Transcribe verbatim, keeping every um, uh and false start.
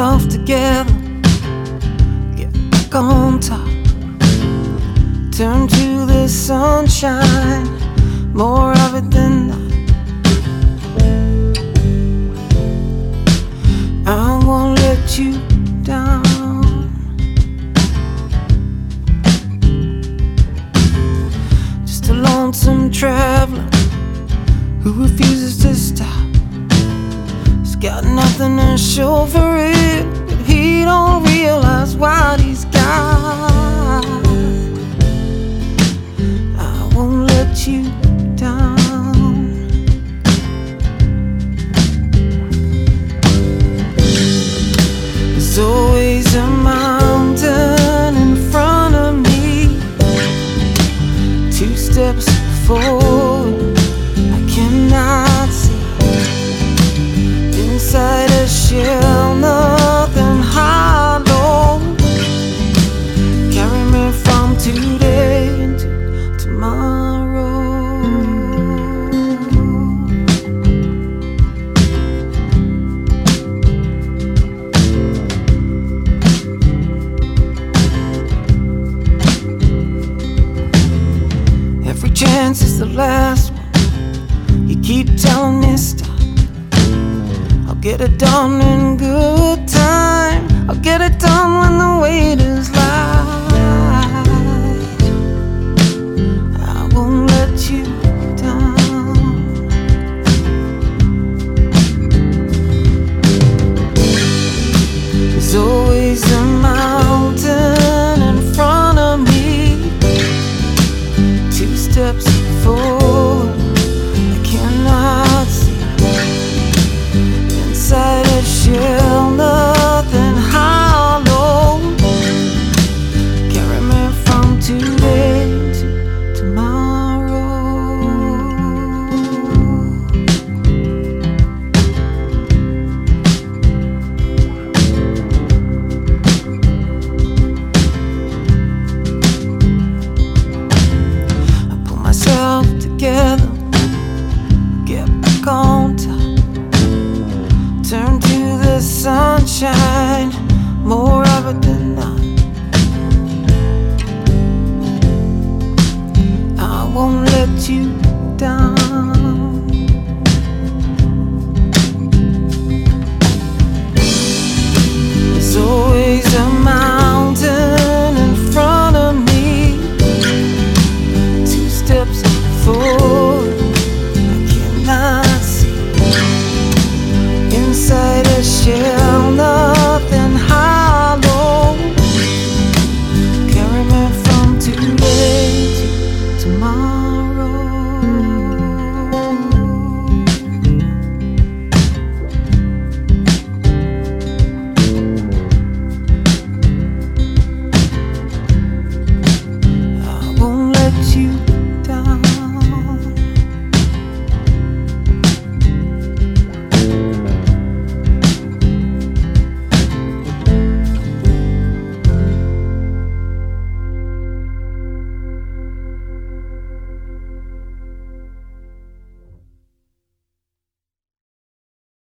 myself together, get back on top, turn to the sunshine, more of it than not. I won't let you down. Just a lonesome traveler who refuses to stop. He's got nothing to show for it, but he don't realize what he's got. I won't let you down. There's always a mountain in front of me, two steps forward I cannot see. Inside a shell, nothing hollow. Carry me from today into tomorrow. Every chance is the last one. You keep telling me stop. I'll get it done in good time. I'll get it done when the wait is light. I won't let you down. There's always a mountain in front of me, two steps forward I cannot see. Inside a shell, nothing hollow. Carry me from today to tomorrow. I pull myself together, get back on top, turn to the sunshine, more of it than not. I won't let you down.